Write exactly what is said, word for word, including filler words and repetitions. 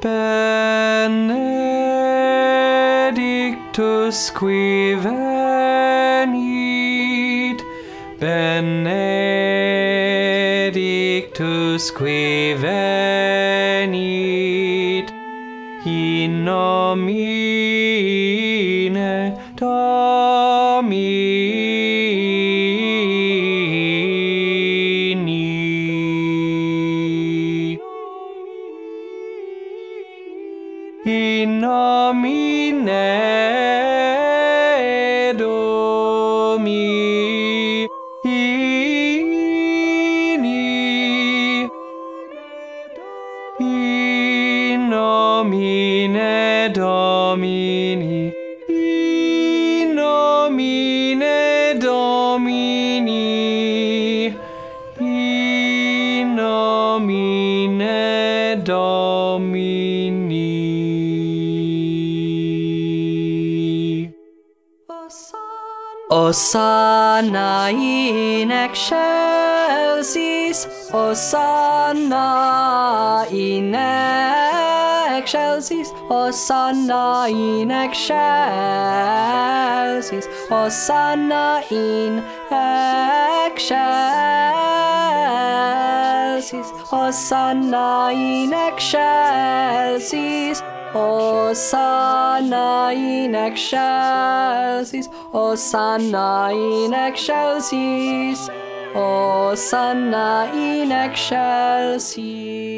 Benedictus qui venit, Benedictus qui venit, in nomine Domini. In nomine Domini. In nomine Domini. In nomine Domini. In nomine Domini. Hosanna in excelsis, Hosanna in excelsis, Hosanna in excelsis, Hosanna in excelsis, Hosanna in excelsis, Hosanna in excelsis, Hosanna in excelsis, Hosanna in excelsis.